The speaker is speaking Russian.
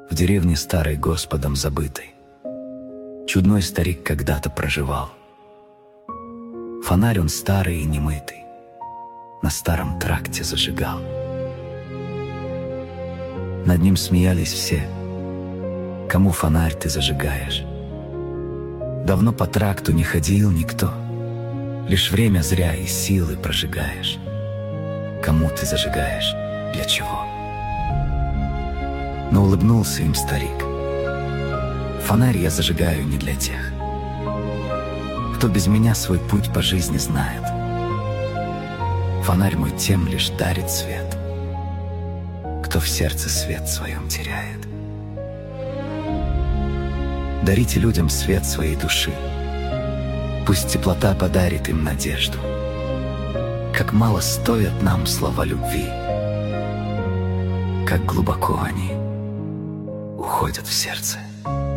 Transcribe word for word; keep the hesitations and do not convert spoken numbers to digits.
В деревне старой Господом забытой чудной старик когда-то проживал. Фонарь он старый и немытый на старом тракте зажигал. Над ним смеялись все: кому фонарь ты зажигаешь? Давно по тракту не ходил никто, лишь время зря и силы прожигаешь. Кому ты зажигаешь? Для чего? Но улыбнулся им старик: фонарь я зажигаю не для тех, кто без меня свой путь по жизни знает. Фонарь мой тем лишь дарит свет, кто в сердце свет своем теряет. Дарите людям свет своей души, пусть теплота подарит им надежду. Как мало стоят нам слова любви, как глубоко они уходят в сердце.